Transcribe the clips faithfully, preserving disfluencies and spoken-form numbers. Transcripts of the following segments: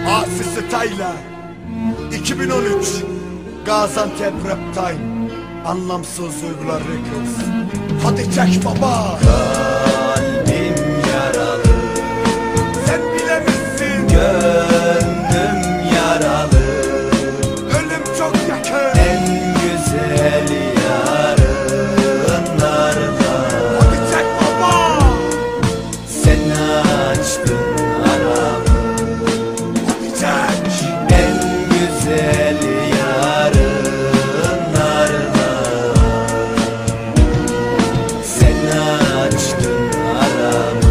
Asisi Tayla iki bin on üç Gaziantep Rap Time Anlamsız Duygular Records. Hadi çek baba. Kalbim yaralı, Sen bilemezsin. gönlüm yaralı. Ölüm çok yakın. En güzel yarınlarda Hadi çek baba. sen açtın aramı. Hadi çek. En güzel yarınlarda sen açtın aramı.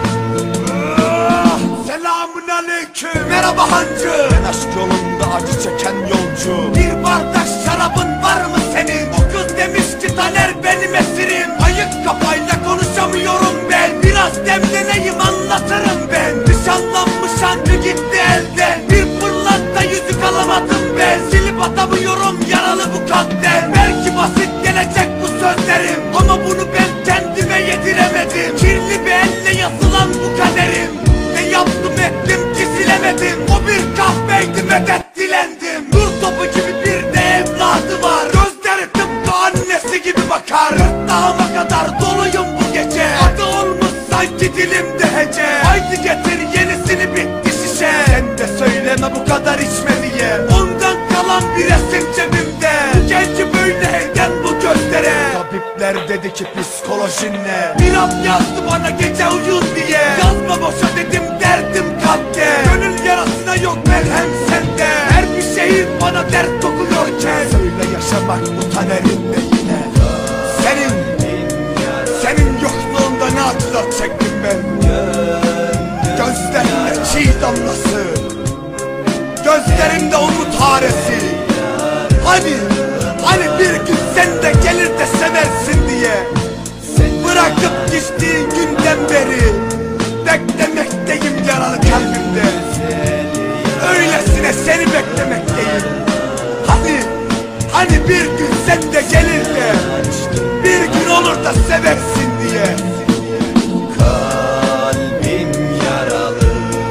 Ah, Selamun aleyküm. Merhaba hancı. Ben aşk yolunda acı çeken yolcu. Bir bardak şarabın var mı senin? O kız demiş ki Taner benim esirim. Ayık kafayla konuşamıyorum ben. Biraz demleneyim anlatırım ben. Nişanlanmış hancı gitti elden. Bir fırlatta yüzük alamadım ben. Silip atamıyorum yaralı bu kalpten. Belki basit gelecek bu sözlerim, ama bunu ben kendime yediremedim. Kirli bir elle yazılan bu kaderim. Ne yaptım ettim ki silemedim. O bir kahveydi medet dilendim. Nur topu gibi bir de evladı var. Gözleri tıpkı annesi gibi bakar. Gırtlağıma kadar doluyum bu gece. Adı olmuş sanki dilimde hece. Haydi getir yenisini bitti şişe. Sen de söyleme bu kadar içme diye. Ondan kalan bir resim cebimde. Bu genci böyle eden bu gözlere. Tabipler dedi ki psikolojin ne? Bir an yazdı bana gece uyun diye. Yazma boşa dedim derdim kalpte. Gönül yarasına yok merhem sende. Her bir şehir bana dert dokuyorken. Söyle yaşamak bu Taner'in de yine. Senin, senin yokluğunda ne acılar çektim ben. Gözlerinde çiğ damlası, gözlerimde umut haresi. Hani, hani bir gün sen de gelir de seversin diye. Bırakıp gittiğin günden beri beklemekteyim yaralı kalbimde. Öylesine seni beklemekteyim. Hani, hani bir gün sen de gelir de bir gün olur da seversin diye. Kalbim yaralı,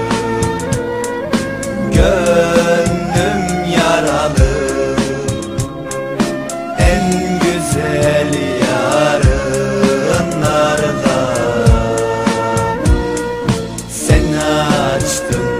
gönlüm yaralı. En güzel yarınlarda sen açtın